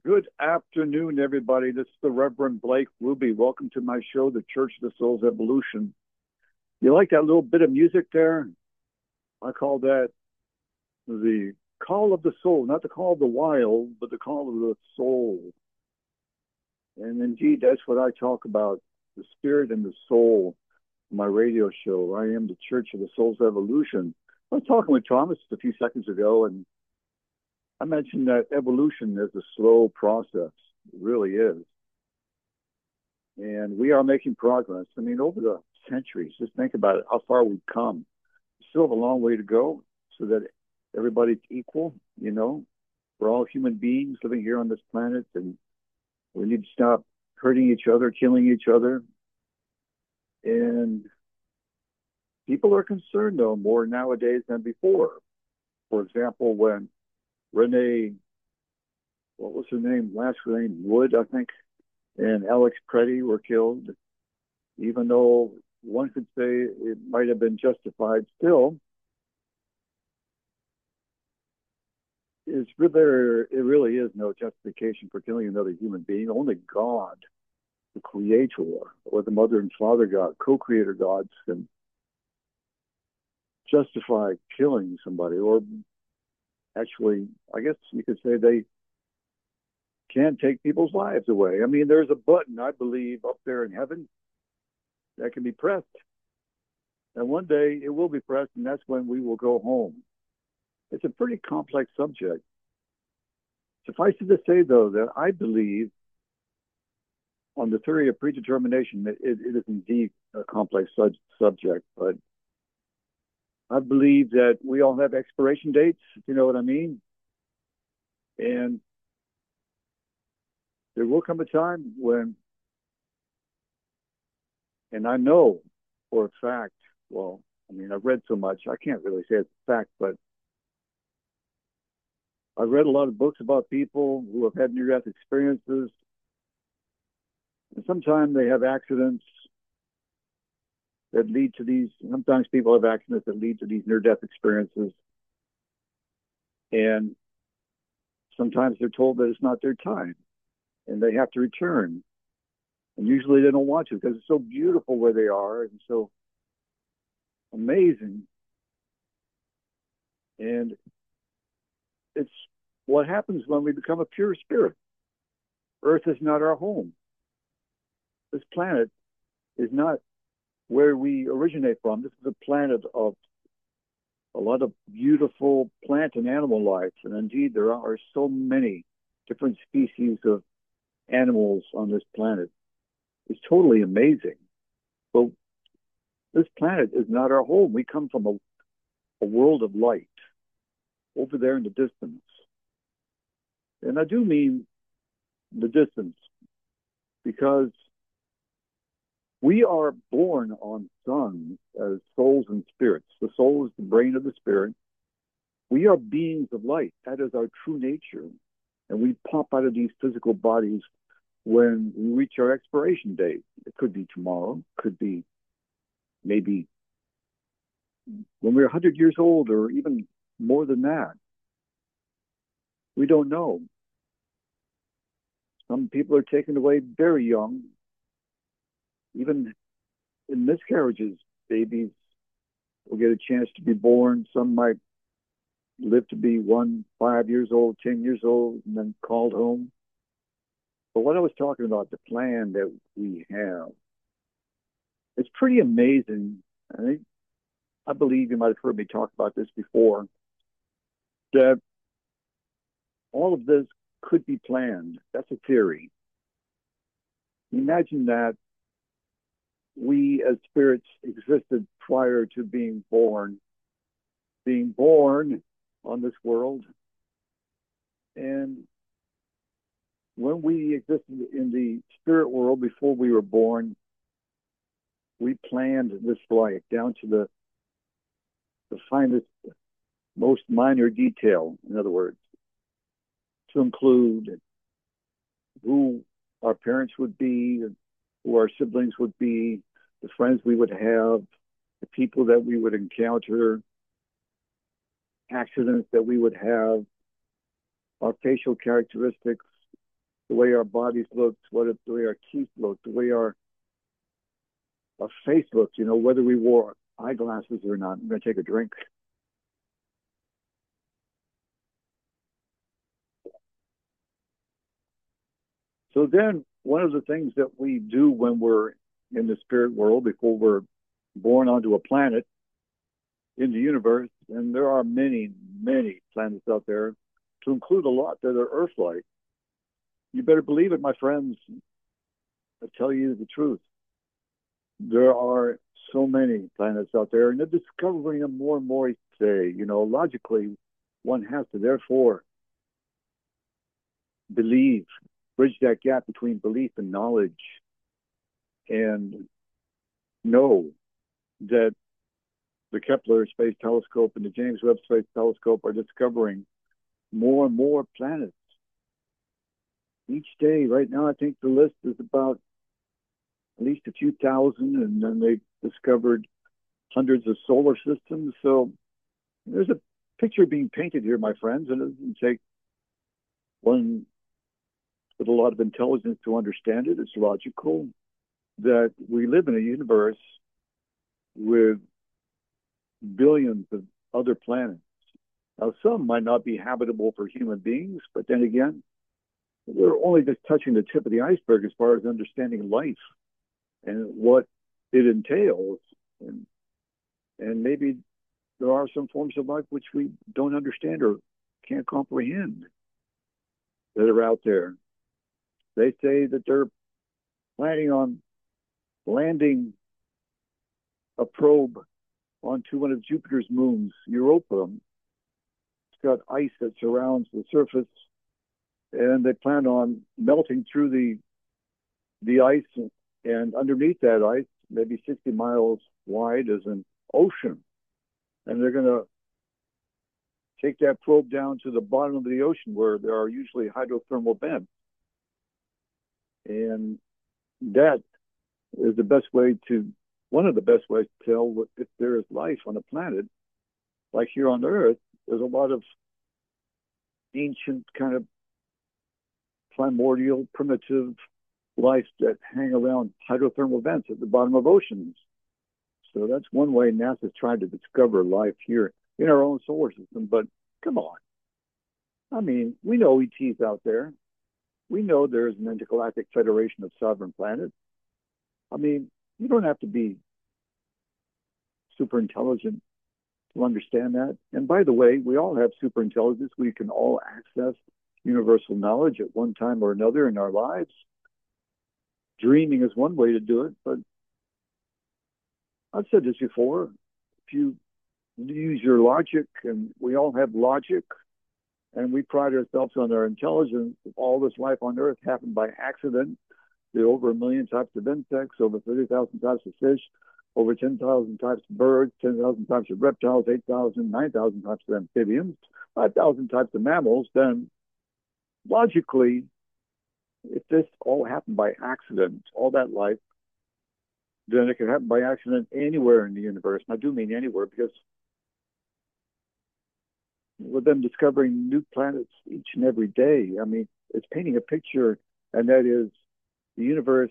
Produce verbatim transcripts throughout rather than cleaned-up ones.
Good afternoon, everybody. This is the Reverend Blake Ruby. Welcome to my show, The Church of the Soul's Evolution. You like that little bit of music there? I call that the call of the soul, not the call of the wild, but the call of the soul. And indeed, that's what I talk about, the spirit and the soul, in my radio show. I am the Church of the Soul's Evolution. I was talking with Thomas a few seconds ago, and I mentioned that evolution is a slow process. It really is. And we are making progress. I mean, over the centuries, just think about it, how far we've come. We still have a long way to go so that everybody's equal, you know. We're all human beings living here on this planet, and we need to stop hurting each other, killing each other. And people are concerned, though, more nowadays than before. For example, when Renee, what was her name? Last name Wood, I think, and Alex Preddy were killed. Even though one could say it might have been justified, still, it's really, it really is no justification for killing another human being. Only God, the Creator, or the Mother and Father God, co-creator gods, can justify killing somebody, or actually, I guess you could say they can take people's lives away. I mean, there's a button, I believe, up there in heaven that can be pressed. And one day it will be pressed, and that's when we will go home. It's a pretty complex subject. Suffice it to say, though, that I believe on the theory of predetermination, it, it is indeed a complex sub- subject, but I believe that we all have expiration dates, if you know what I mean. And there will come a time when, and I know for a fact, well, I mean, I've read so much, I can't really say it's a fact, but I've read a lot of books about people who have had near-death experiences. And sometimes they have accidents that lead to these, sometimes people have accidents that lead to these near-death experiences. And sometimes they're told that it's not their time and they have to return. And usually they don't want to because it's so beautiful where they are and so amazing. And it's what happens when we become a pure spirit. Earth is not our home. This planet is not where we originate from. This is a planet of a lot of beautiful plant and animal life. And indeed, there are so many different species of animals on this planet. It's totally amazing. But this planet is not our home. We come from a, a world of light over there in the distance. And I do mean the distance because we are born on suns as souls and spirits. The soul is the brain of the spirit. We are beings of light. That is our true nature. And we pop out of these physical bodies when we reach our expiration date. It could be tomorrow, could be maybe when we're one hundred years old or even more than that. We don't know. Some people are taken away very young. Even in miscarriages, babies will get a chance to be born. Some might live to be one, five years old, ten years old, and then called home. But what I was talking about, the plan that we have, it's pretty amazing. I think, I believe you might have heard me talk about this before, that all of this could be planned. That's a theory. Imagine that we as spirits existed prior to being born, being born on this world. And when we existed in the spirit world before we were born, we planned this life down to the, the finest, most minor detail, in other words, to include who our parents would be, who our siblings would be, the friends we would have, the people that we would encounter, accidents that we would have, our facial characteristics, the way our bodies look, what it, the way our teeth look, the way our, our face looks, you know, whether we wore eyeglasses or not. I'm going to take a drink. So then one of the things that we do when we're in the spirit world, before we're born onto a planet in the universe, and there are many, many planets out there, to include a lot that are Earth-like. You better believe it, my friends. I tell you the truth. There are so many planets out there, and they're discovering them more and more each day. You know, logically, one has to therefore believe, bridge that gap between belief and knowledge, and know that the Kepler Space Telescope and the James Webb Space Telescope are discovering more and more planets each day. Right now, I think the list is about at least a few thousand, and then they discovered hundreds of solar systems. So there's a picture being painted here, my friends, and it doesn't take one with a lot of intelligence to understand it. It's logical that we live in a universe with billions of other planets. Now, some might not be habitable for human beings, but then again, we're only just touching the tip of the iceberg as far as understanding life and what it entails. And, and maybe there are some forms of life which we don't understand or can't comprehend that are out there. They say that they're planning on landing a probe onto one of Jupiter's moons, Europa. It's got ice that surrounds the surface, and they plan on melting through the the ice, and underneath that ice, maybe sixty miles wide, is an ocean. And they're going to take that probe down to the bottom of the ocean where there are usually hydrothermal vents. And that is the best way to, one of the best ways to tell if there is life on a planet. Like here on Earth, there's a lot of ancient kind of primordial, primitive life that hang around hydrothermal vents at the bottom of oceans. So that's one way NASA's trying to discover life here in our own solar system. But come on. I mean, we know E T's out there. We know there's an intergalactic federation of sovereign planets. I mean, you don't have to be super intelligent to understand that. And by the way, we all have super intelligence. We can all access universal knowledge at one time or another in our lives. Dreaming is one way to do it, but I've said this before. If you use your logic, and we all have logic, and we pride ourselves on our intelligence, if all this life on Earth happened by accident, there are over a million types of insects, over thirty thousand types of fish, over ten thousand types of birds, ten thousand types of reptiles, eight thousand, nine thousand types of amphibians, five thousand types of mammals, then logically, if this all happened by accident, all that life, then it can happen by accident anywhere in the universe. And I do mean anywhere, because with them discovering new planets each and every day, I mean, it's painting a picture, and that is the universe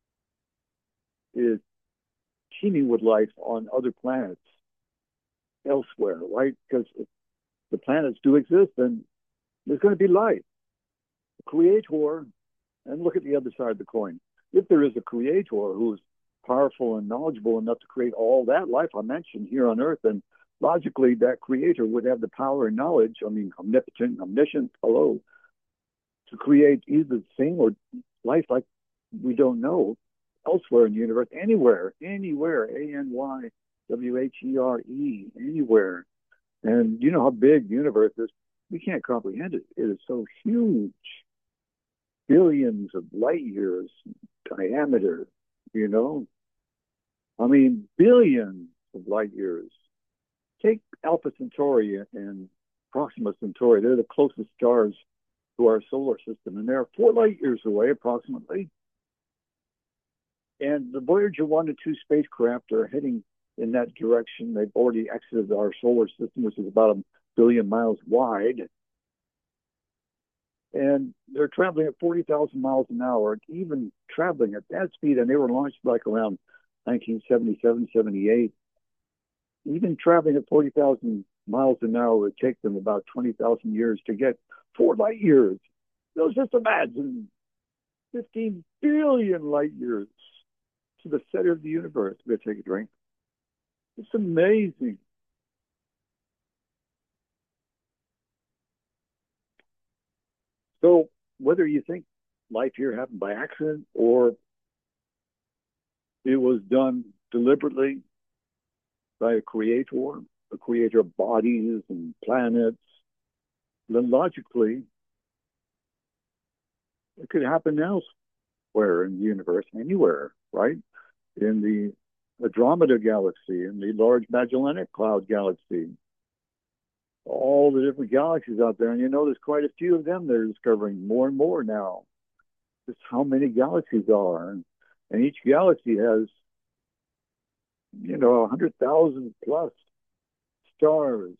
is teeming with life on other planets elsewhere, right? Because if the planets do exist, then there's going to be life. The creator, and look at the other side of the coin. If there is a creator who's powerful and knowledgeable enough to create all that life I mentioned here on Earth, then logically that creator would have the power and knowledge, I mean, omnipotent, omniscient, hello, to create either the same or life like we don't know elsewhere in the universe, anywhere, anywhere, A N Y W H E R E, anywhere. And you know how big the universe is. We can't comprehend it. It is so huge. Billions of light years diameter, you know? I mean, billions of light years. Take Alpha Centauri and Proxima Centauri. They're the closest stars to our solar system, and they're four light years away approximately. And the Voyager one and two spacecraft are heading in that direction. They've already exited our solar system, which is about a billion miles wide. And they're traveling at forty thousand miles an hour, even traveling at that speed. And they were launched like around nineteen seventy-seven, seventy-eight. Even traveling at forty thousand miles an hour would take them about twenty thousand years to get four light years. So just imagine fifteen billion light years to the center of the universe. I'm going to take a drink. It's amazing. So whether you think life here happened by accident or it was done deliberately by a creator, a creator of bodies and planets, then logically it could happen elsewhere in the universe, anywhere, right? In the Andromeda galaxy, in the Large Magellanic Cloud galaxy, all the different galaxies out there. And you know, there's quite a few of them they're discovering more and more now. Just how many galaxies are. And, and each galaxy has, you know, one hundred thousand plus stars,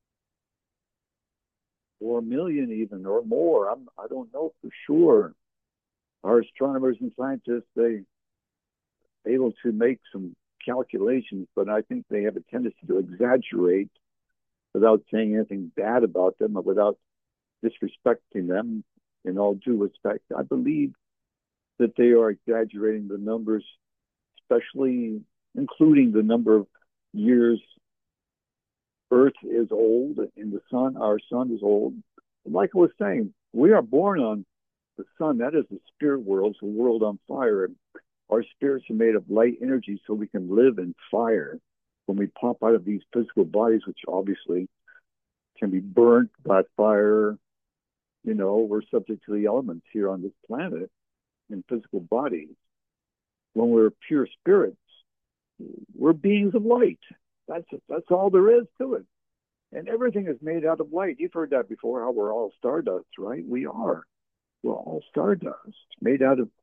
or a million even, or more. I'm, I don't know for sure. Our astronomers and scientists, they able to make some calculations, but I think they have a tendency to exaggerate without saying anything bad about them or without disrespecting them. In all due respect, I believe that they are exaggerating the numbers, especially including the number of years Earth is old and the sun, our sun is old. Like I was saying, we are born on the sun. That is the spirit world. It's a world on fire. Our spirits are made of light energy so we can live in fire. When we pop out of these physical bodies, which obviously can be burnt by fire, you know, we're subject to the elements here on this planet in physical bodies. When we're pure spirits, we're beings of light. That's that's all there is to it. And everything is made out of light. You've heard that before, how we're all stardust, right? We are. We're all stardust, made out of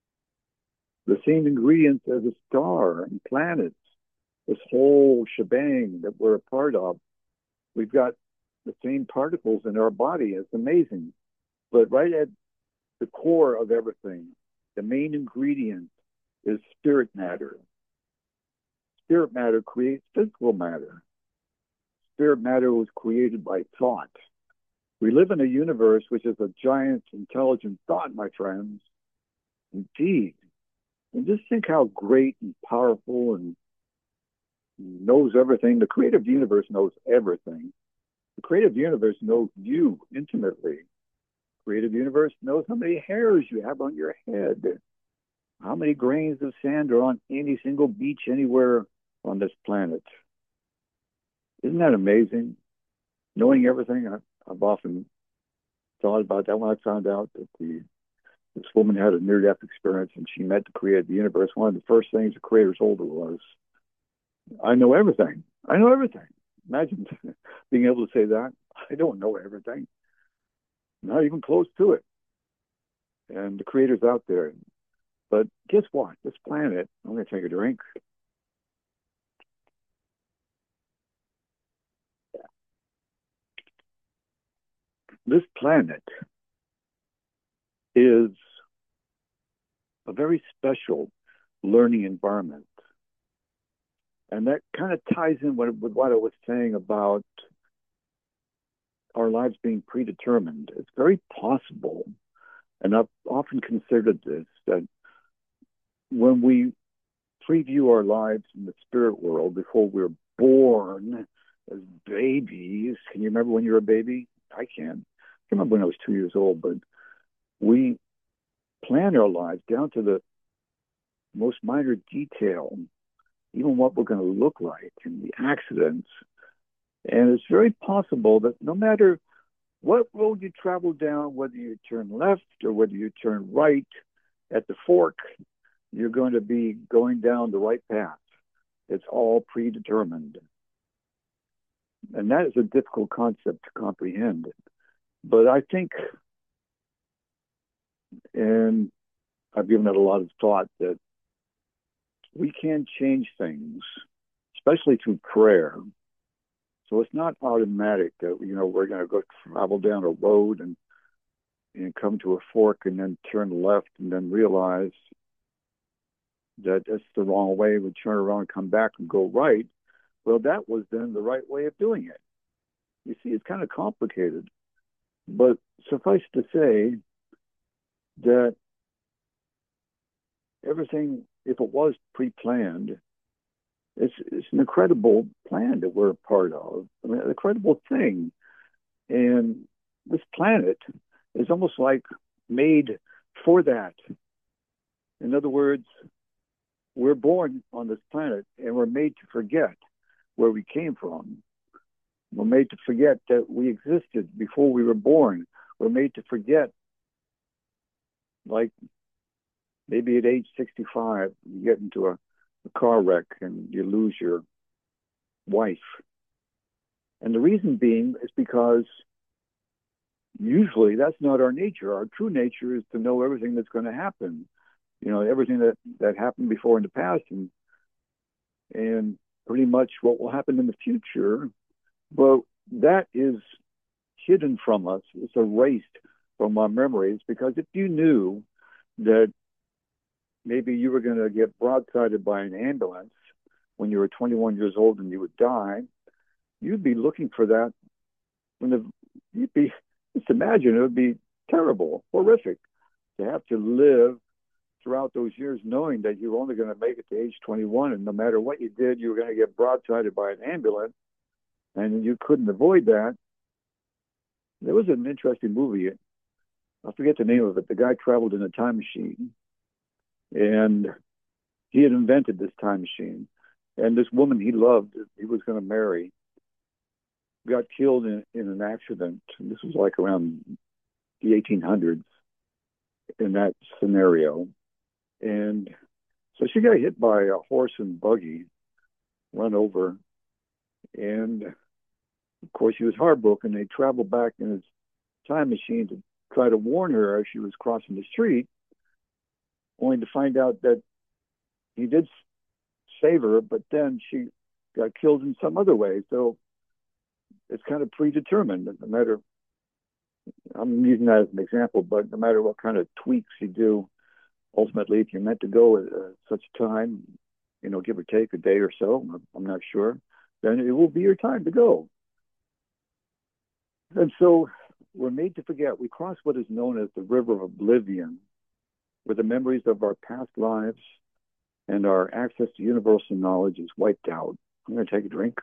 the same ingredients as a star and planets. This whole shebang that we're a part of, we've got the same particles in our body. It's amazing. But right at the core of everything, the main ingredient is spirit matter. Spirit matter creates physical matter. Spirit matter was created by thought. We live in a universe which is a giant intelligent thought, my friends. Indeed. And just think how great and powerful and knows everything. The creative universe knows everything. The creative universe knows you intimately. The creative universe knows how many hairs you have on your head, how many grains of sand are on any single beach anywhere on this planet. Isn't that amazing? Knowing everything, I, I've often thought about that when I found out that the this woman had a near-death experience and she met the creator of the universe. One of the first things the creator told her was, I know everything. I know everything. Imagine being able to say that. I don't know everything. Not even close to it. And the creator's out there. But guess what? This planet, I'm going to take a drink. This planet is a very special learning environment. And that kind of ties in with, with what I was saying about our lives being predetermined. It's very possible, and I've often considered this, that when we preview our lives in the spirit world before we're born as babies, can you remember when you were a baby? I can. I can remember when I was two years old, but we plan our lives down to the most minor detail, even what we're going to look like and the accidents. And it's very possible that no matter what road you travel down, whether you turn left or whether you turn right at the fork, you're going to be going down the right path. It's all predetermined. And that is a difficult concept to comprehend. But I think, and I've given it a lot of thought, that we can change things, especially through prayer. So it's not automatic that, you know, we're going to go travel down a road and and come to a fork and then turn left and then realize that that's the wrong way, we turn around and come back and go right. Well, that was then the right way of doing it. You see, it's kind of complicated. But suffice to say that everything, if it was pre-planned, it's, it's an incredible plan that we're a part of. I mean, an incredible thing. And this planet is almost like made for that. In other words, we're born on this planet and we're made to forget where we came from. We're made to forget that we existed before we were born. We're made to forget, like maybe at age sixty-five, you get into a, a car wreck and you lose your wife. And the reason being is because usually that's not our nature. Our true nature is to know everything that's going to happen. You know, everything that, that happened before in the past and and pretty much what will happen in the future. But that is hidden from us. It's erased from our memories, because if you knew that maybe you were going to get broadsided by an ambulance when you were twenty-one years old and you would die, you'd be looking for that. When the, you'd be, just imagine, it would be terrible, horrific to have to live throughout those years knowing that you were only going to make it to age twenty-one, and no matter what you did, you were going to get broadsided by an ambulance, and you couldn't avoid that. There was an interesting movie. I forget the name of it. The guy traveled in a time machine, and he had invented this time machine. And this woman he loved, he was going to marry, got killed in, in an accident. This was like around the eighteen hundreds in that scenario. And so she got hit by a horse and buggy, run over. And of course, he was heartbroken. They traveled back in his time machine to try to warn her as she was crossing the street, only to find out that he did save her, but then she got killed in some other way. So it's kind of predetermined. No matter, I'm using that as an example, but no matter what kind of tweaks you do, ultimately, if you're meant to go at uh, such a time, you know, give or take a day or so, I'm not sure, then it will be your time to go. And so we're made to forget. We cross what is known as the river of oblivion, where the memories of our past lives and our access to universal knowledge is wiped out. I'm going to take a drink.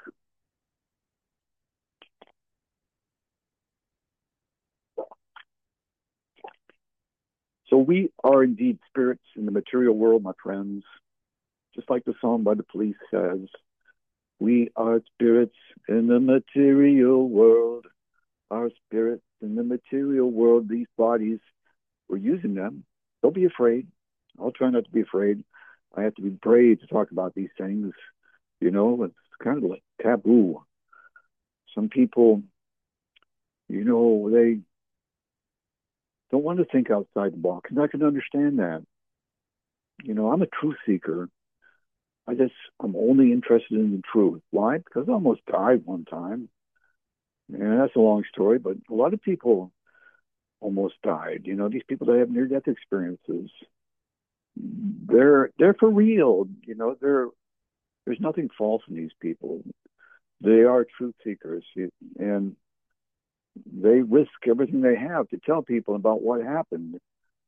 So we are indeed spirits in the material world, my friends. Just like the song by The Police says, we are spirits in the material world. Our spirits in the material world, these bodies, we're using them. Don't be afraid. I'll try not to be afraid. I have to be brave to talk about these things. You know, it's kind of like taboo. Some people, you know, they don't want to think outside the box, and I can understand that. You know, I'm a truth seeker. I just, I'm only interested in the truth. Why? Because I almost died one time. And that's a long story, but a lot of people almost died. You know, these people that have near-death experiences, they're they're for real. You know, they're there's nothing false in these people. They are truth seekers, and they risk everything they have to tell people about what happened.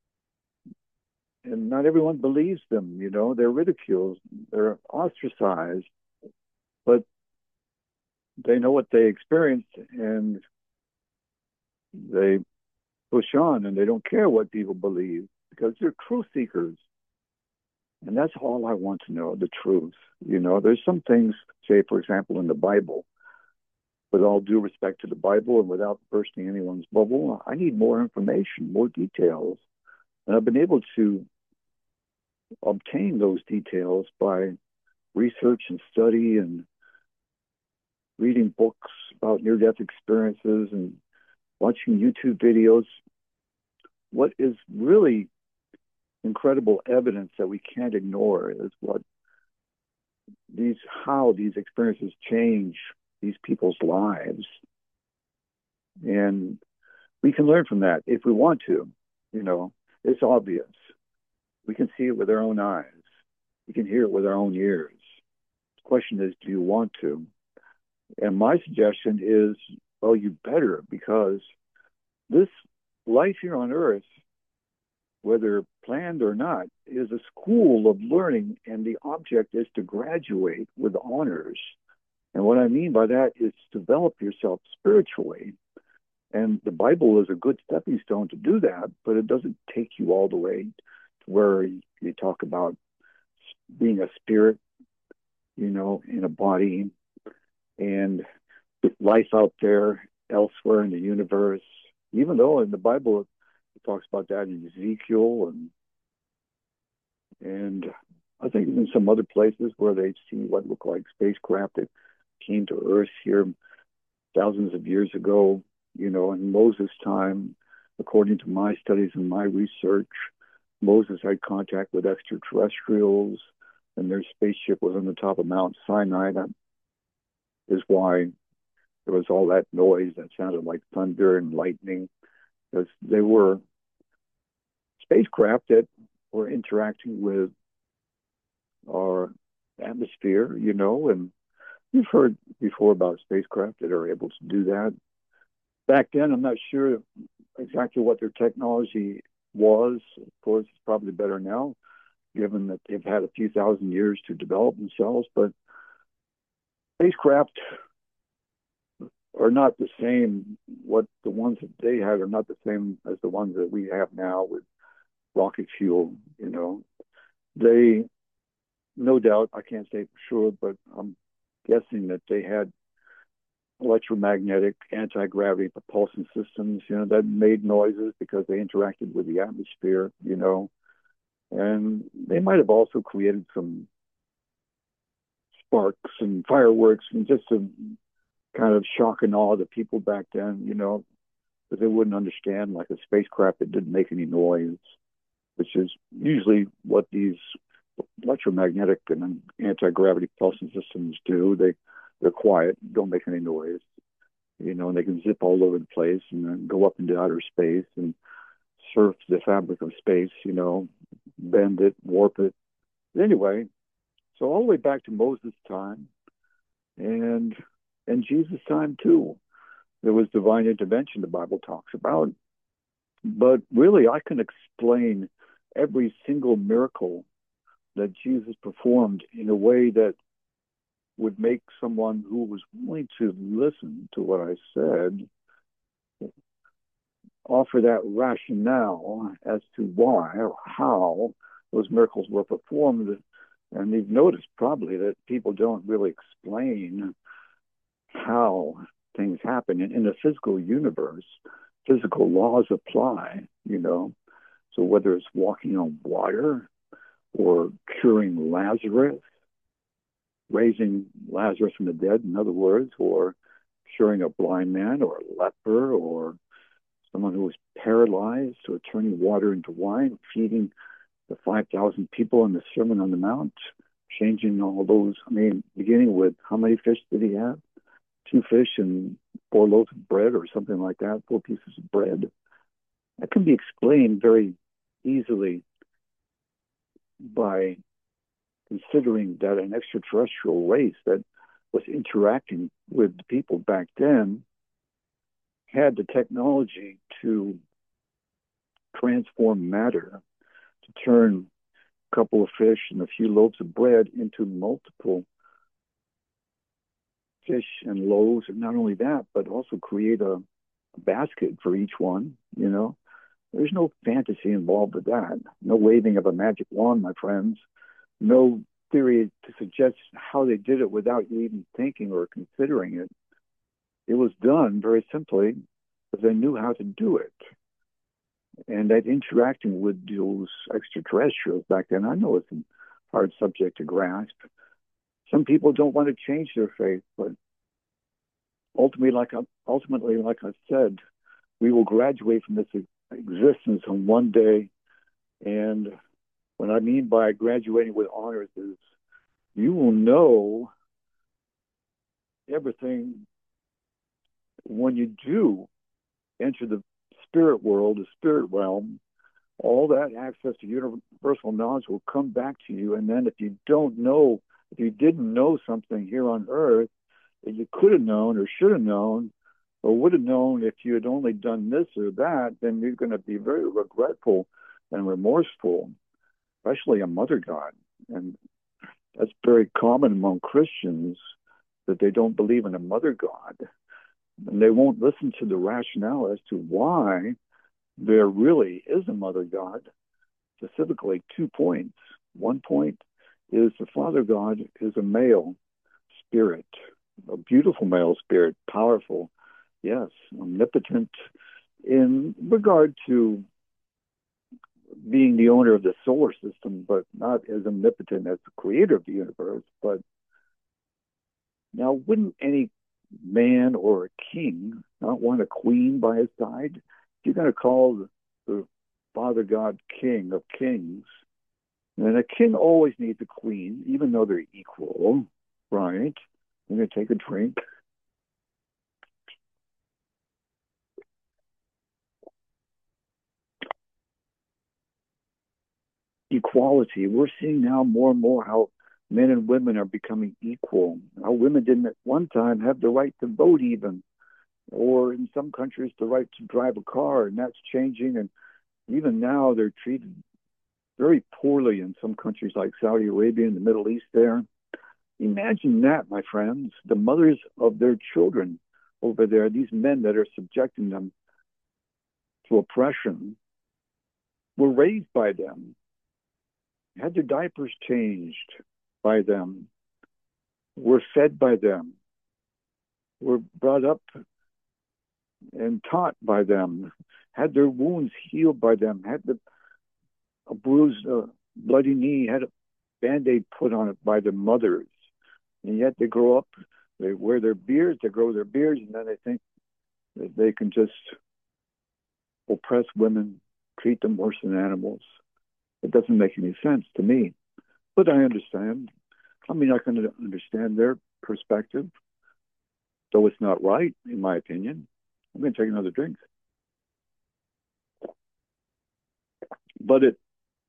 And not everyone believes them. You know, they're ridiculed, they're ostracized, but they know what they experienced, and they push on, and they don't care what people believe because they're truth seekers. And that's all I want to know, the truth. You know, there's some things, say, for example, in the Bible, with all due respect to the Bible and without bursting anyone's bubble, I need more information, more details. And I've been able to obtain those details by research and study and reading books about near-death experiences and watching YouTube videos. What is really incredible evidence that we can't ignore is what these, how these experiences change these people's lives. And We can learn from that if we want to. You know, it's obvious. We can see it with our own eyes. We can hear it with our own ears. The question is, do you want to? And my suggestion is, well, you better, because this life here on earth, whether planned or not, is a school of learning, and the object is to graduate with honors. And what I mean by that is develop yourself spiritually. And the Bible is a good stepping stone to do that, but it doesn't take you all the way to where you talk about being a spirit, you know, in a body, and life out there elsewhere in the universe. Even though in the Bible it talks about that in Ezekiel, and and I think in some other places where they see what look like spacecraft that came to Earth here thousands of years ago. You know, in Moses' time, according to my studies and my research, Moses had contact with extraterrestrials, and their spaceship was on the top of Mount Sinai. That is why there was all that noise that sounded like thunder and lightning, because they were spacecraft that were interacting with our atmosphere, you know, and you've heard before about spacecraft that are able to do that. Back then, I'm not sure exactly what their technology was. Of course, it's probably better now, given that they've had a few thousand years to develop themselves. But spacecraft are not the same. What the ones that they had are not the same as the ones that we have now with rocket fuel. You know, they, no doubt, I can't say for sure, but I'm guessing that they had electromagnetic anti-gravity propulsion systems, you know, that made noises because they interacted with the atmosphere, you know. And they might have also created some sparks and fireworks and just to kind of shock and awe the people back then, you know, but they wouldn't understand, like a spacecraft that didn't make any noise, which is usually what these electromagnetic and anti-gravity propulsion systems do. They they're quiet, don't make any noise, you know, and they can zip all over the place and then go up into outer space and surf the fabric of space, you know, bend it, warp it. Anyway, so all the way back to Moses' time and and Jesus' time too, there was divine intervention the Bible talks about. But really, I can explain every single miracle that Jesus performed in a way that would make someone who was willing to listen to what I said offer that rationale as to why or how those miracles were performed. And you've noticed probably that people don't really explain how things happen. In, in the physical universe, physical laws apply, you know. So whether it's walking on water or curing Lazarus, raising Lazarus from the dead, in other words, or curing a blind man or a leper or someone who was paralyzed, or turning water into wine, feeding the five thousand people in the Sermon on the Mount, changing all those. I mean, beginning with how many fish did he have? Two fish and four loaves of bread or something like that, four pieces of bread. That can be explained very easily by considering that an extraterrestrial race that was interacting with the people back then had the technology to transform matter, to turn a couple of fish and a few loaves of bread into multiple fish and loaves, and not only that, but also create a, a basket for each one, you know. There's no fantasy involved with that. No waving of a magic wand, my friends. No theory to suggest how they did it without you even thinking or considering it. It was done very simply because they knew how to do it. And that interacting with those extraterrestrials back then, I know it's a hard subject to grasp. Some people don't want to change their faith, but ultimately, like I, ultimately, like I said, we will graduate from this existence on one day. And what I mean by graduating with honors is you will know everything when you do enter the spirit world, the spirit realm, all that access to universal knowledge will come back to you. And then if you don't know, if you didn't know something here on earth that you could have known or should have known or would have known if you had only done this or that, then you're going to be very regretful and remorseful, especially a mother god. And that's very common among Christians, that they don't believe in a mother god. And they won't listen to the rationale as to why there really is a mother god. Specifically, two points. One point is the Father God is a male spirit, a beautiful male spirit, powerful, yes, omnipotent in regard to being the owner of the solar system, but not as omnipotent as the creator of the universe. But now, wouldn't any man or a king not want a queen by his side? If you're going to call the, the Father God King of Kings, and a king always needs a queen, even though they're equal, right? I'm going to take a drink. Equality. We're seeing now more and more how men and women are becoming equal. How women didn't at one time have the right to vote even, or in some countries the right to drive a car, and that's changing. And even now they're treated very poorly in some countries like Saudi Arabia and the Middle East there. Imagine that, my friends, the mothers of their children over there, these men that are subjecting them to oppression, were raised by them, had their diapers changed by them, were fed by them, were brought up and taught by them, had their wounds healed by them, had the, a bruised, uh, bloody knee, had a Band-Aid put on it by their mothers. And yet they grow up, they wear their beards, they grow their beards, and then they think that they can just oppress women, treat them worse than animals. It doesn't make any sense to me. But I understand. I mean, I can understand their perspective, though it's not right, in my opinion. I'm going to take another drink. But it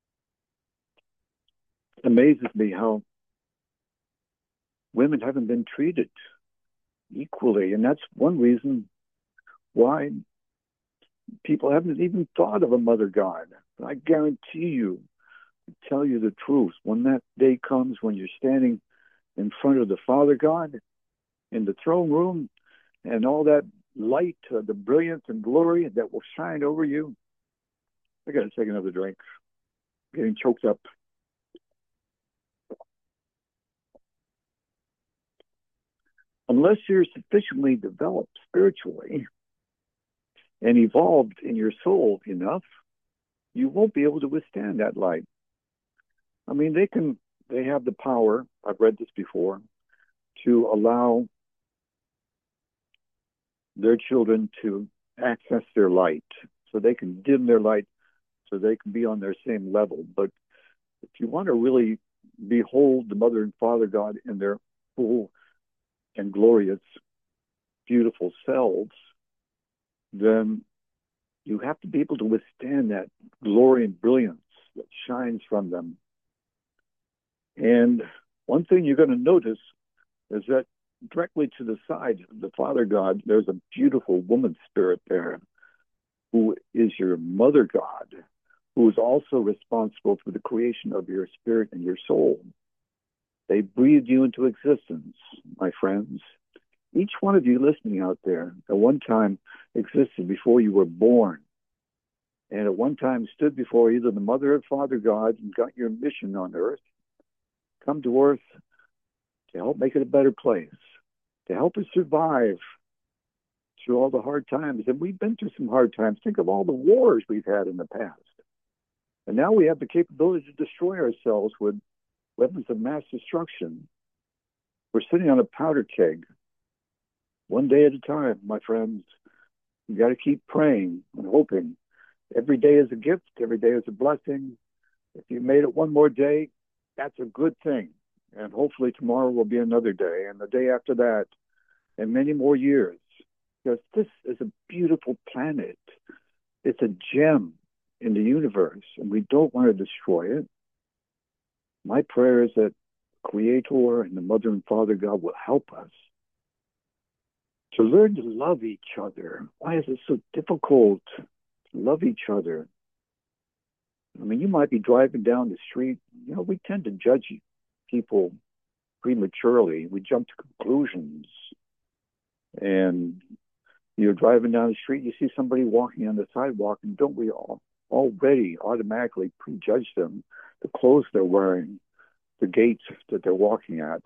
amazes me how women haven't been treated equally. And that's one reason why people haven't even thought of a mother god. I guarantee you, I tell you the truth, when that day comes when you're standing in front of the Father God in the throne room and all that light, uh, the brilliance and glory that will shine over you. I got to take another drink. I'm getting choked up. Unless you're sufficiently developed spiritually and evolved in your soul enough, you won't be able to withstand that light. I mean, they can, they have the power, I've read this before, to allow their children to access their light. So they can dim their light so they can be on their same level. But if you want to really behold the Mother and Father God in their full and glorious, beautiful selves, then you have to be able to withstand that glory and brilliance that shines from them. And one thing you're going to notice is that directly to the side of the Father God, there's a beautiful woman spirit there who is your mother God, who is also responsible for the creation of your spirit and your soul. They breathed you into existence, my friends. Each one of you listening out there at one time existed before you were born, and at one time stood before either the Mother or Father God and got your mission on earth. Come to earth to help make it a better place, to help us survive through all the hard times. And we've been through some hard times. Think of all the wars we've had in the past. And now we have the capability to destroy ourselves with weapons of mass destruction. We're sitting on a powder keg, one day at a time, my friends. You got to keep praying and hoping. Every day is a gift. Every day is a blessing. If you made it one more day, that's a good thing. And hopefully tomorrow will be another day, and the day after that, and many more years. Because this is a beautiful planet. It's a gem in the universe, and we don't want to destroy it. My prayer is that Creator and the Mother and Father God will help us to learn to love each other. Why is it so difficult to love each other? I mean, you might be driving down the street. You know, we tend to judge people prematurely. We jump to conclusions. And you're driving down the street, you see somebody walking on the sidewalk, and don't we all already automatically prejudge them, the clothes they're wearing, the gaits that they're walking at?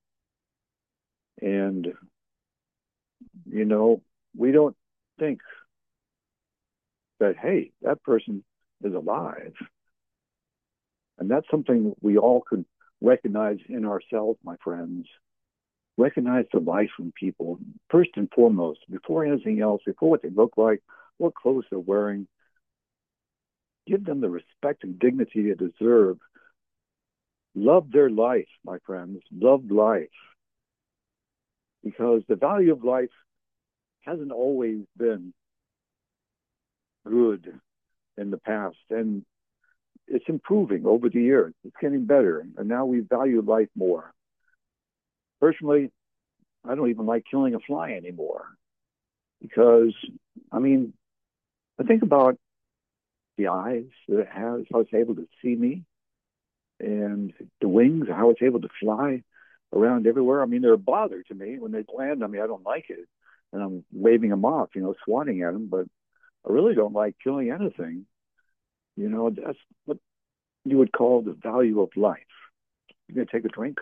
And, you know, we don't think that, hey, that person is alive. And that's something we all could recognize in ourselves, my friends. Recognize the life in people, first and foremost, before anything else, before what they look like, what clothes they're wearing. Give them the respect and dignity they deserve. Love their life, my friends. Love life. Because the value of life hasn't always been good in the past. And it's improving over the years. It's getting better. And now we value life more. Personally, I don't even like killing a fly anymore because, I mean, I think about the eyes that it has, how it's able to see me, and the wings, how it's able to fly around everywhere. I mean, they're a bother to me when they land on me. I don't like it, and I'm waving them off, you know, swatting at them. But I really don't like killing anything. You know, that's what you would call the value of life. You gonna take a drink?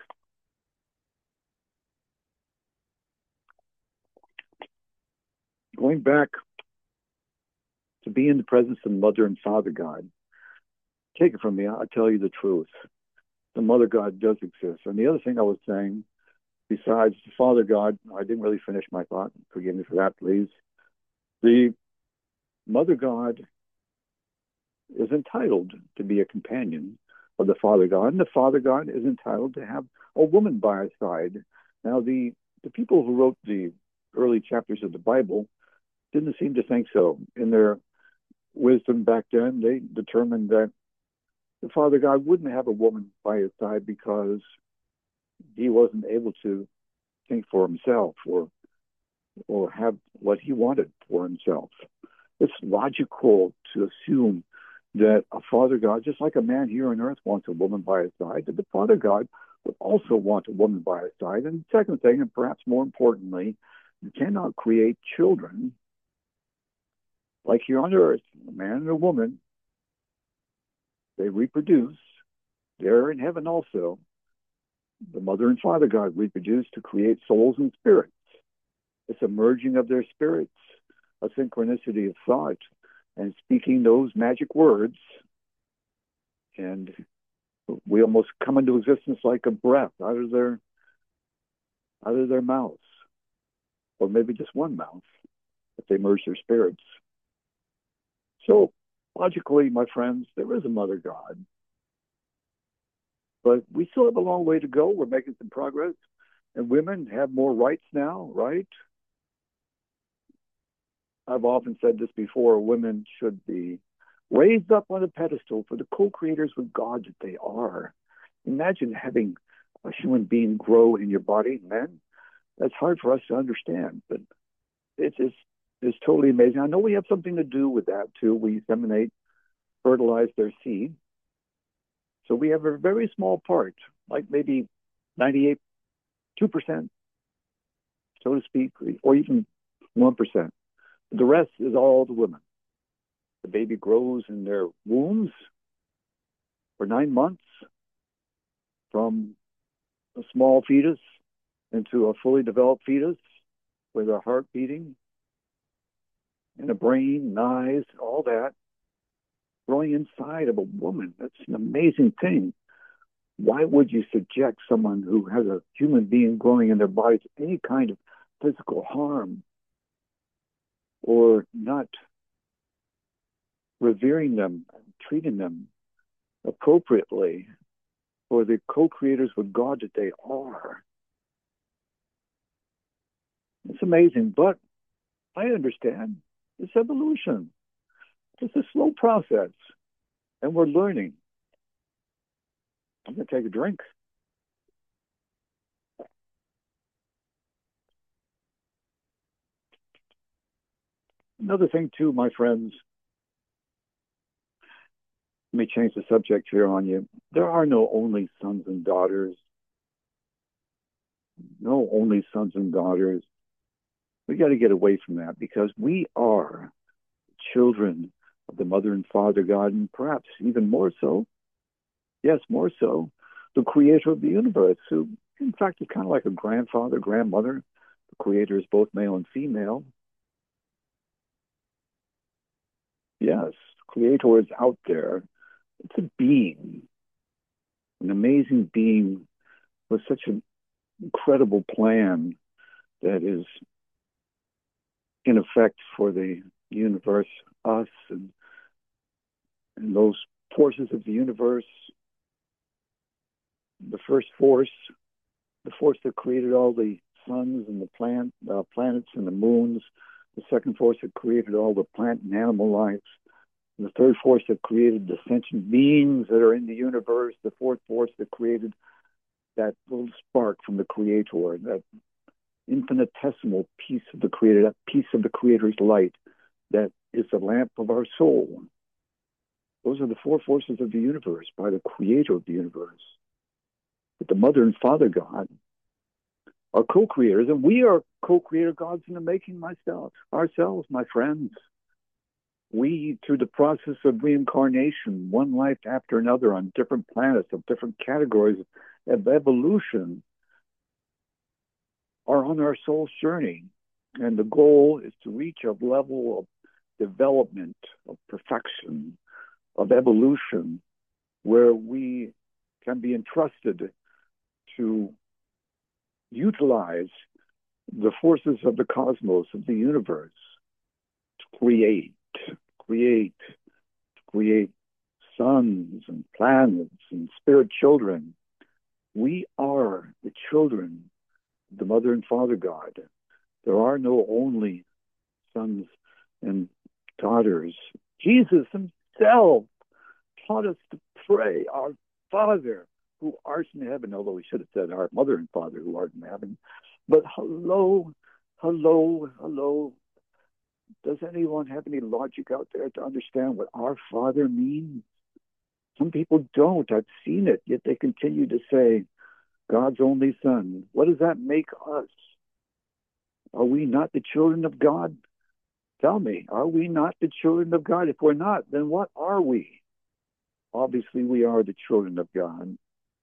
Going back to be in the presence of Mother and Father God, take it from me, I'll tell you the truth. The Mother God does exist. And the other thing I was saying, besides the Father God, I didn't really finish my thought. Forgive me for that, please. The Mother God is entitled to be a companion of the Father God, and the Father God is entitled to have a woman by his side. Now, the, the people who wrote the early chapters of the Bible didn't seem to think so. In their wisdom back then, they determined that the Father God wouldn't have a woman by his side because he wasn't able to think for himself or or have what he wanted for himself. It's logical to assume that a Father God, just like a man here on earth wants a woman by his side, that the Father God would also want a woman by his side. And the second thing, and perhaps more importantly, you cannot create children like here on earth, a man and a woman, they reproduce. They're in heaven also. The Mother and Father God reproduce to create souls and spirits. It's a merging of their spirits, a synchronicity of thought, and speaking those magic words. And we almost come into existence like a breath out of their out of their mouths, or maybe just one mouth, if they merge their spirits. So, logically, my friends, there is a Mother God. But we still have a long way to go. We're making some progress. And women have more rights now, right? I've often said this before, women should be raised up on a pedestal for the co-creators with God that they are. Imagine having a human being grow in your body, men. That's hard for us to understand, but it's, it's is totally amazing. I know we have something to do with that too. We inseminate, fertilize their seed. So we have a very small part, like maybe ninety-eight, two percent, so to speak, or even one percent. The rest is all the women. The baby grows in their wombs for nine months from a small fetus into a fully developed fetus with a heart beating and a brain, and eyes, all that, growing inside of a woman. That's an amazing thing. Why would you subject someone who has a human being growing in their body to any kind of physical harm, or not revering them, treating them appropriately for the co-creators with God that they are? It's amazing, but I understand. It's evolution. It's a slow process, and we're learning. I'm going to take a drink. Another thing, too, my friends, let me change the subject here on you. There are no only sons and daughters, no only sons and daughters. We got to get away from that because we are children of the mother and father God, and perhaps even more so, yes, more so, the creator of the universe, who in fact is kind of like a grandfather, grandmother. The creator is both male and female. Yes, creator is out there. It's a being, an amazing being with such an incredible plan that is in effect for the universe, us, and, and those forces of the universe. The first force, the force that created all the suns and the plant, uh, planets and the moons. The second force that created all the plant and animal life. The third force that created the sentient beings that are in the universe. The fourth force that created that little spark from the creator, that infinitesimal piece of the creator, that piece of the creator's light that is the lamp of our soul. Those are the four forces of the universe by the creator of the universe. But the mother and father God are co-creators, and we are co-creator gods in the making myself, ourselves, my friends. We, through the process of reincarnation, one life after another on different planets of different categories of evolution, are on our soul's journey. And the goal is to reach a level of development, of perfection, of evolution, where we can be entrusted to utilize the forces of the cosmos, of the universe, to create, create, create suns and planets and spirit children. We are the children of the mother and father God. There are no only sons and daughters. Jesus himself taught us to pray, our Father who art in heaven, although he should have said our mother and father who art in heaven. But hello, hello, hello. Does anyone have any logic out there to understand what our Father means? Some people don't. I've seen it, yet they continue to say, God's only Son. What does that make us? Are we not the children of God? Tell me, are we not the children of God? If we're not, then what are we? Obviously, we are the children of God.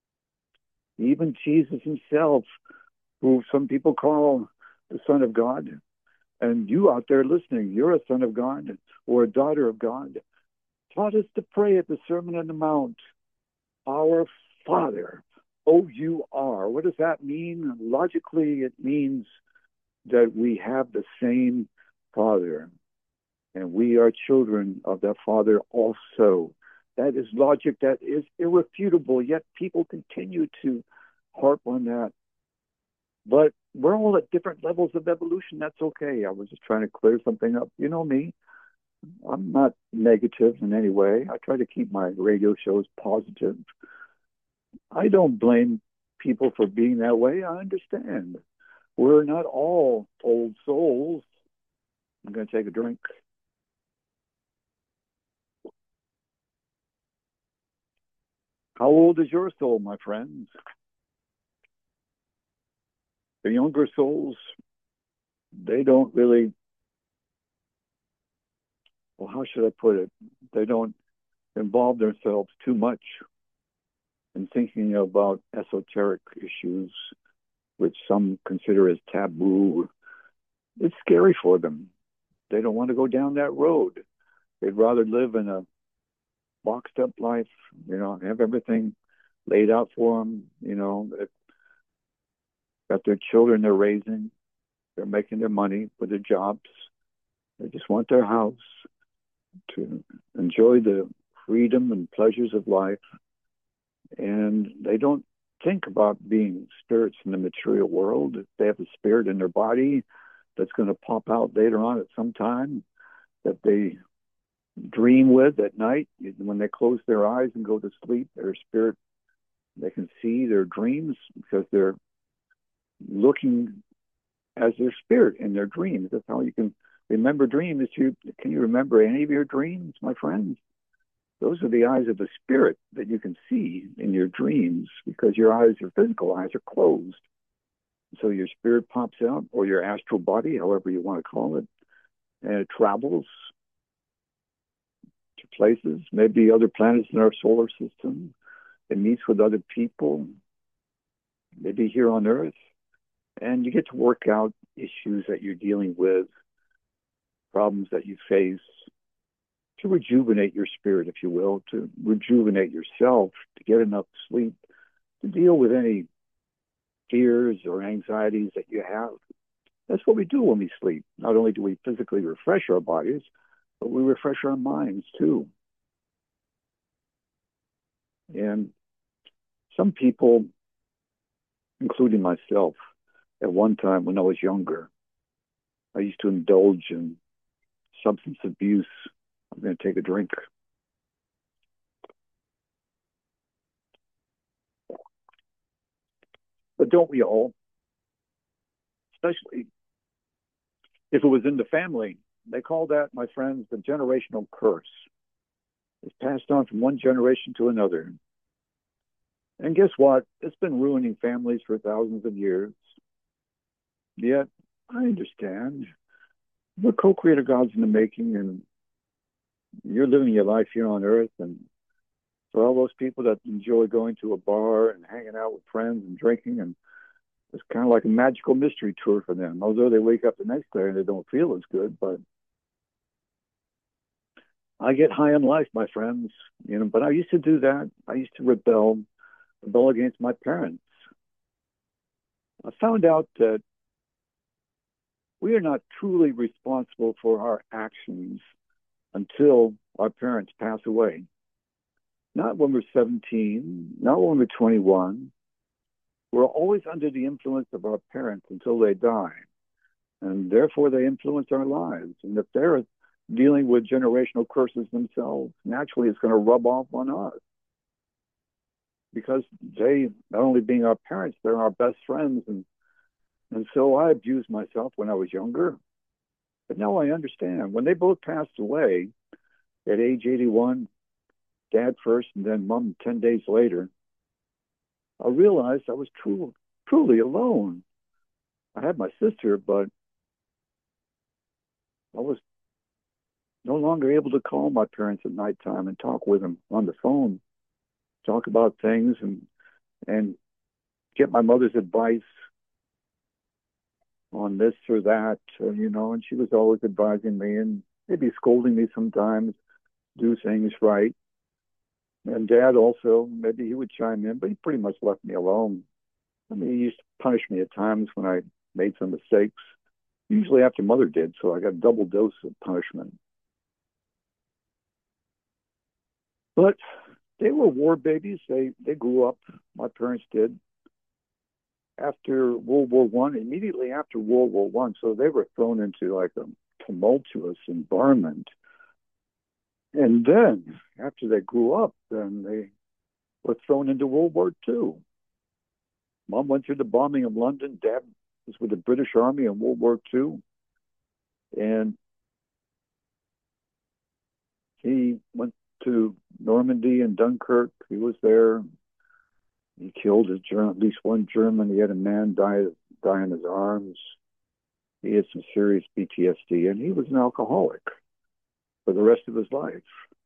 Even Jesus himself, who some people call the Son of God, and you out there listening, you're a son of God or a daughter of God, taught us to pray at the Sermon on the Mount, Our Father, O U R. What does that mean? Logically, it means that we have the same Father, and we are children of that Father also. That is logic that is irrefutable, yet people continue to harp on that. But we're all at different levels of evolution. That's okay. I was just trying to clear something up. You know me. I'm not negative in any way. I try to keep my radio shows positive. I don't blame people for being that way. I understand. We're not all old souls. I'm going to take a drink. How old is your soul, my friends? The younger souls, they don't really, well, how should I put it? They don't involve themselves too much in thinking about esoteric issues, which some consider as taboo. It's scary for them. They don't want to go down that road. They'd rather live in a boxed up life, you know, have everything laid out for them, you know, got their children they're raising, they're making their money with their jobs. They just want their house to enjoy the freedom and pleasures of life. And they don't think about being spirits in the material world. If they have a spirit in their body that's going to pop out later on at some time, that they dream with at night. When they close their eyes and go to sleep, their spirit, they can see their dreams because they're looking as their spirit in their dreams. That's how you can remember dreams. You can you remember any of your dreams, my friends? Those are the eyes of the spirit that you can see in your dreams because your eyes, your physical eyes, are closed. So your spirit pops out, or your astral body, however you want to call it, and it travels to places, maybe other planets in our solar system. It meets with other people, maybe here on Earth, and you get to work out issues that you're dealing with, problems that you face, to rejuvenate your spirit, if you will, to rejuvenate yourself, to get enough sleep, to deal with any fears or anxieties that you have. That's what we do when we sleep. Not only do we physically refresh our bodies, but we refresh our minds too. And some people, including myself, at one time when I was younger, I used to indulge in substance abuse. I'm going to take a drink. But don't we all? Especially if it was in the family. They call that, my friends, the generational curse. It's passed on from one generation to another. And guess what? It's been ruining families for thousands of years. Yet, I understand. We're co-creator gods in the making, and you're living your life here on Earth. And for all those people that enjoy going to a bar and hanging out with friends and drinking, and it's kind of like a magical mystery tour for them. Although they wake up the next day and they don't feel as good, but I get high on life, my friends. You know, but I used to do that. I used to rebel, rebel against my parents. I found out that we are not truly responsible for our actions until our parents pass away. Not when we're seventeen, not when we're twenty-one. We're always under the influence of our parents until they die. And therefore, they influence our lives. And if they're dealing with generational curses themselves, naturally, it's going to rub off on us. Because they, not only being our parents, they're our best friends. And, and so I abused myself when I was younger. But now I understand. When they both passed away at age eighty-one, dad first and then mom ten days later, I realized I was true, truly alone. I had my sister, but I was no longer able to call my parents at nighttime and talk with them on the phone, talk about things and and get my mother's advice on this or that, uh, you know, and she was always advising me and maybe scolding me sometimes, do things right. And dad also, maybe he would chime in, but he pretty much left me alone. I mean, he used to punish me at times when I made some mistakes, usually after mother did, so I got a double dose of punishment. But they were war babies. They they grew up, my parents did, after World War One, immediately after World War One. So they were thrown into like a tumultuous environment. And then after they grew up, then they were thrown into World War Two. Mom went through the bombing of London. Dad was with the British Army in World War Two. And he went to Normandy and Dunkirk. He was there. He killed his German, at least one German. He had a man die, die in his arms. He had some serious P T S D, and he was an alcoholic for the rest of his life.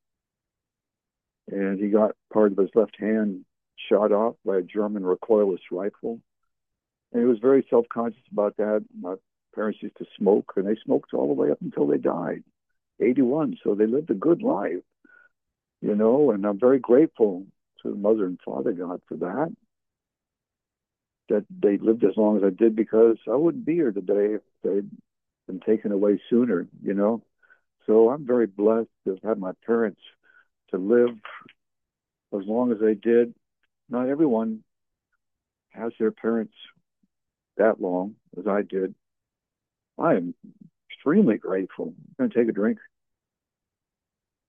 And he got part of his left hand shot off by a German recoilless rifle. And he was very self-conscious about that. My parents used to smoke, and they smoked all the way up until they died, eighty-one. So they lived a good life, you know, and I'm very grateful to the mother and father God for that, that they lived as long as I did, because I wouldn't be here today if they'd been taken away sooner, you know. So I'm very blessed to have had my parents to live as long as they did. Not everyone has their parents that long as I did. I am extremely grateful. I'm going to take a drink.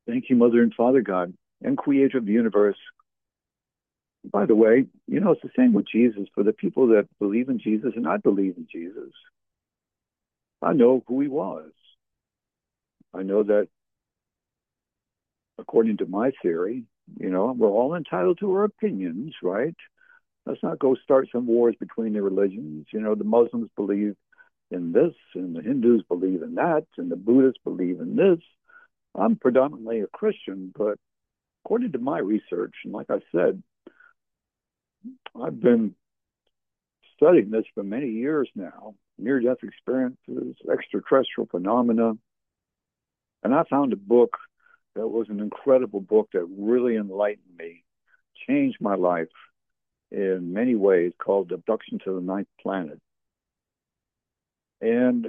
Thank you, Mother and Father God, and Creator of the universe. By the way, you know, it's the same with Jesus. For the people that believe in Jesus and I believe in Jesus, I know who he was. I know that according to my theory, you know, we're all entitled to our opinions, right? Let's not go start some wars between the religions. You know, the Muslims believe in this, and the Hindus believe in that, and the Buddhists believe in this. I'm predominantly a Christian, but according to my research, and like I said, I've been studying this for many years now, near-death experiences, extraterrestrial phenomena, and I found a book that was an incredible book that really enlightened me, changed my life in many ways, called Abduction to the Ninth Planet. And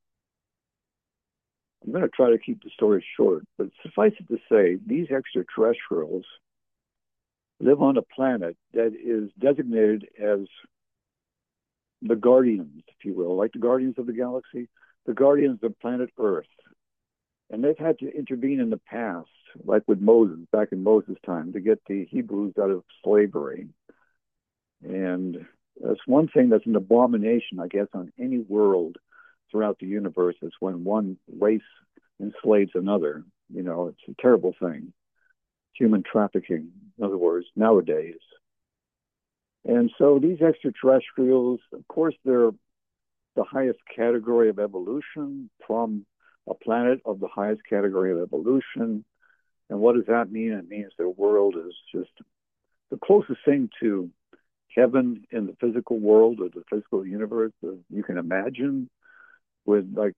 I'm going to try to keep the story short, but suffice it to say, these extraterrestrials live on a planet that is designated as the guardians, if you will, like the guardians of the galaxy, the guardians of planet Earth. And they've had to intervene in the past, like with Moses, back in Moses' time, to get the Hebrews out of slavery. And that's one thing that's an abomination, I guess, on any world throughout the universe, is when one race enslaves another. You know, it's a terrible thing. Human trafficking, in other words, nowadays. And so these extraterrestrials, of course, they're the highest category of evolution from a planet of the highest category of evolution. And what does that mean? It means their world is just the closest thing to heaven in the physical world or the physical universe that you can imagine, with like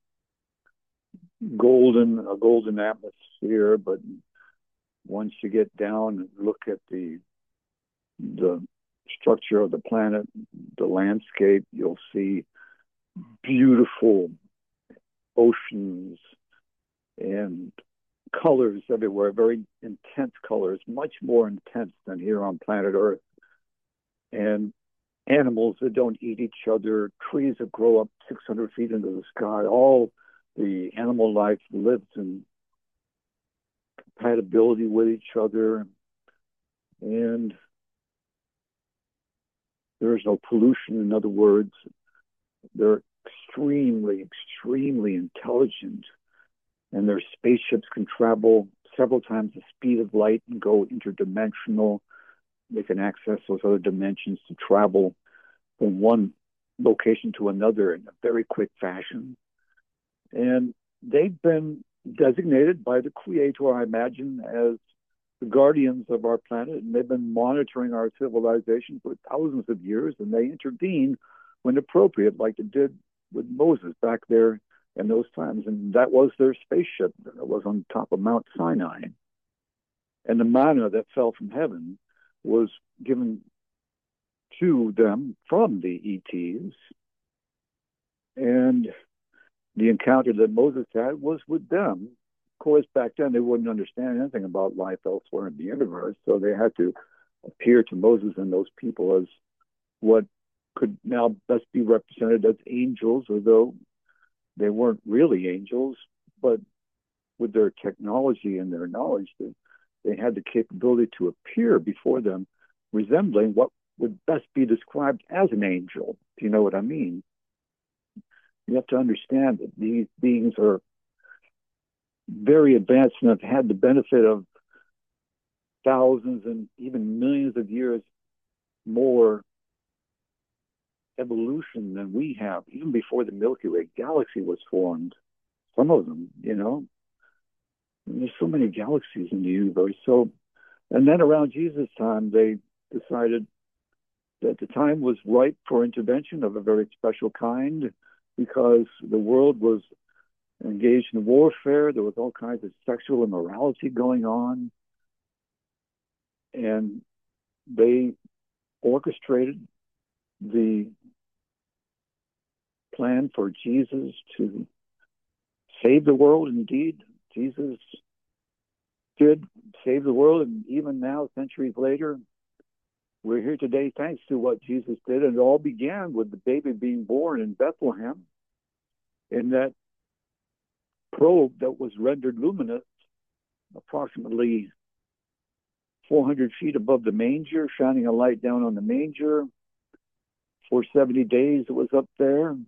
golden, a golden atmosphere. But once you get down and look at the the structure of the planet, the landscape, you'll see beautiful oceans and colors everywhere, very intense colors, much more intense than here on planet Earth. And animals that don't eat each other, trees that grow up six hundred feet into the sky, all the animal life lives in compatibility with each other. And there is no pollution. In other words, they're extremely, extremely intelligent, and their spaceships can travel several times the speed of light and go interdimensional. They can access those other dimensions to travel from one location to another in a very quick fashion. And they've been designated by the Creator, I imagine, as the guardians of our planet, and they've been monitoring our civilization for thousands of years, and they intervene when appropriate, like they did with Moses back there in those times. And that was their spaceship that was on top of Mount Sinai. And the manna that fell from heaven was given to them from the E Ts. And the encounter that Moses had was with them. Of course, back then they wouldn't understand anything about life elsewhere in the universe, so they had to appear to Moses and those people as what could now best be represented as angels, although they weren't really angels, but with their technology and their knowledge, they, they had the capability to appear before them, resembling what would best be described as an angel, if you know what I mean. You have to understand that these beings are very advanced and have had the benefit of thousands and even millions of years more evolution than we have, even before the Milky Way galaxy was formed. Some of them, you know. And there's so many galaxies in the universe. So, and then around Jesus' time, they decided that the time was ripe for intervention of a very special kind, because the world was engaged in warfare. There was all kinds of sexual immorality going on. And they orchestrated the plan for Jesus to save the world. Indeed, Jesus did save the world. And even now, centuries later, we're here today thanks to what Jesus did. And it all began with the baby being born in Bethlehem, in that probe that was rendered luminous approximately four hundred feet above the manger, shining a light down on the manger. For seventy days it was up there.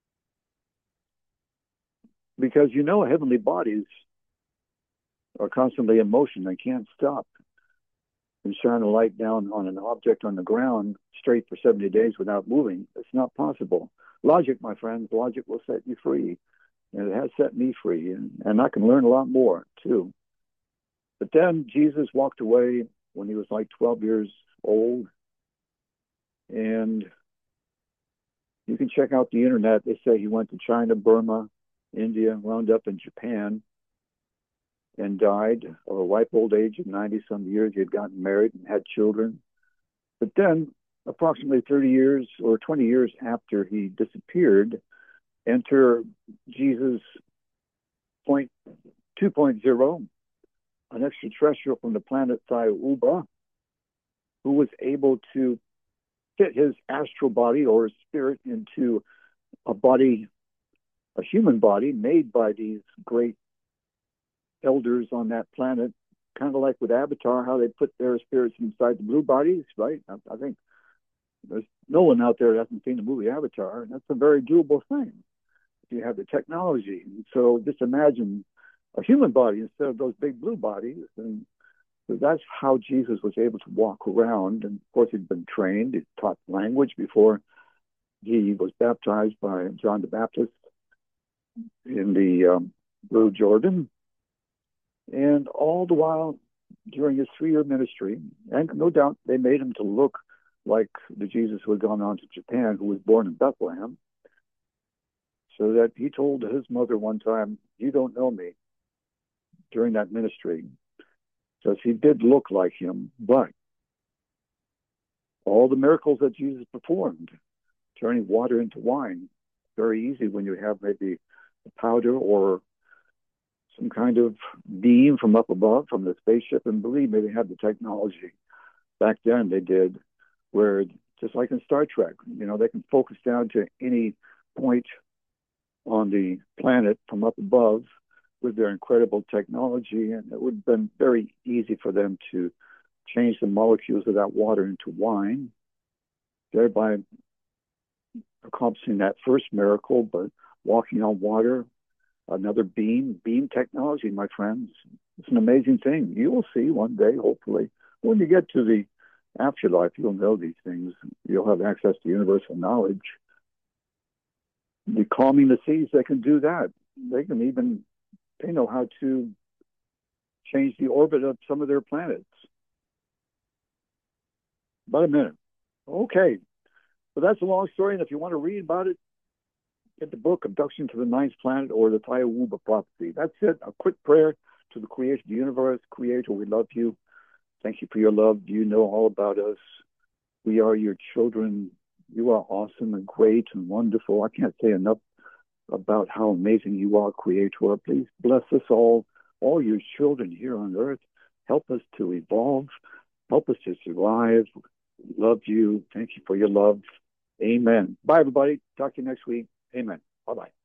Because you know heavenly bodies are constantly in motion. They can't stop. And shine a light down on an object on the ground straight for seventy days without moving. It's not possible. Logic, my friends, logic will set you free. And it has set me free. And, and I can learn a lot more, too. But then Jesus walked away when he was like twelve years old. And you can check out the internet. They say he went to China, Burma, India, wound up in Japan, and died of a ripe old age of ninety some years. He had gotten married and had children. But then, approximately thirty years or twenty years after he disappeared, enter Jesus point two point oh, an extraterrestrial from the planet Thiauba, who was able to fit his astral body or his spirit into a body, a human body made by these great elders on that planet, kind of like with Avatar, how they put their spirits inside the blue bodies, right? I, I think there's no one out there that hasn't seen the movie Avatar, and that's a very doable thing if you have the technology. And so just imagine a human body instead of those big blue bodies, and so that's how Jesus was able to walk around. And of course, he'd been trained, he taught language before he was baptized by John the Baptist in the um, Blue Jordan. And all the while, during his three-year ministry, and no doubt they made him to look like the Jesus who had gone on to Japan, who was born in Bethlehem, so that he told his mother one time, "You don't know me," during that ministry, because he did look like him. But all the miracles that Jesus performed, turning water into wine, very easy when you have maybe a powder or some kind of beam from up above, from the spaceship. And believe me, they had the technology. Back then they did, where just like in Star Trek, you know, they can focus down to any point on the planet from up above with their incredible technology. And it would have been very easy for them to change the molecules of that water into wine, thereby accomplishing that first miracle, but walking on water. Another beam, beam technology, my friends. It's an amazing thing. You will see one day, hopefully. When you get to the afterlife, you'll know these things. You'll have access to universal knowledge. The calming the seas, they can do that. They can even, they know how to change the orbit of some of their planets. About a minute. Okay. But that's a long story, and if you want to read about it, get the book, Abduction to the Ninth Planet, or the Thiauba Prophecy. That's it. A quick prayer to the creator of the universe. Creator, we love you. Thank you for your love. You know all about us. We are your children. You are awesome and great and wonderful. I can't say enough about how amazing you are, Creator. Please bless us all, all your children here on earth. Help us to evolve. Help us to survive. Love you. Thank you for your love. Amen. Bye, everybody. Talk to you next week. Amen. Bye-bye.